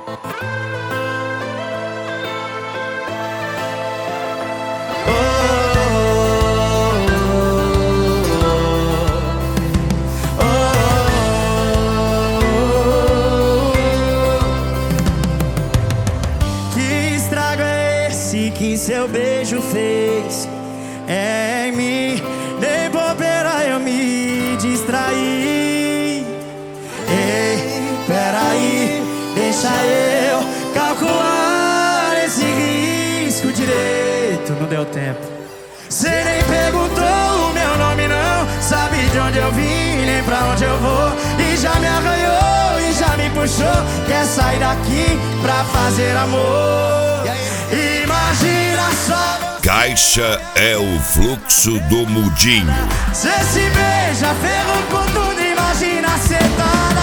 Que estrago é esse que seu beijo fez em mim? Nem bobeira eu me distraí. Ei, peraí, deixa eu calcular esse risco direito. Não deu tempo. Cê nem perguntou o meu nome não, sabe de onde eu vim, nem pra onde eu vou. E já me arranhou e já me puxou. Quer sair daqui pra fazer amor? Imagina só. Caixa é o fluxo do mudinho. Cê se beija, ferro com tudo, imagina sentada.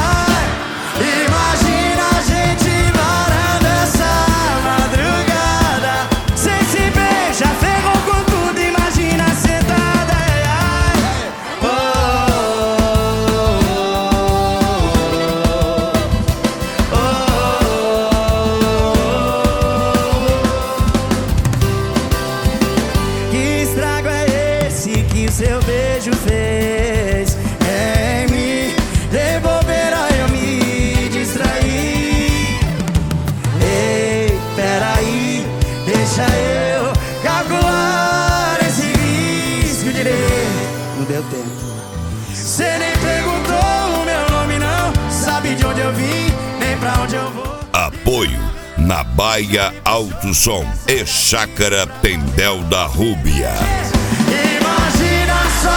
Imagina a gente varando essa madrugada. Cê se beija, ferro com tudo, imagina sentada. Que estrago é esse que seu beijo fez em mim? De bobeira eu me distraí. Ei, peraí, deixa eu calcular esse risco direito. Não deu tempo. Cê nem perguntou o meu nome não, sabe de onde eu vim, nem pra onde eu vou. Apoio na Baia Alto Som e Chácara Tendel da Rúbia. Imagina só.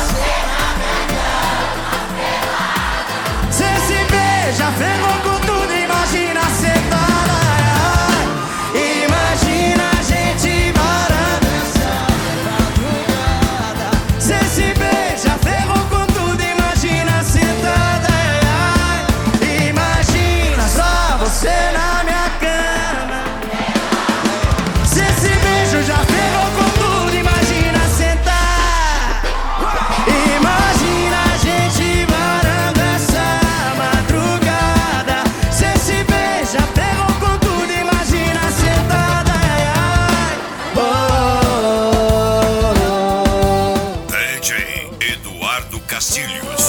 Cê se beija, ferrou com tudo, imagina sentada. Imagina a gente varando essa madrugada. Cê se beija, ferrou com tudo, imagina sentada. Imagina só você na minha cama. Cê se beija, já ferrou com tudo, imagina sentar. Imagina a gente varando essa madrugada. Cê se beija, ferrou com tudo, imagina sentada. DJ Eduardo Castilhos.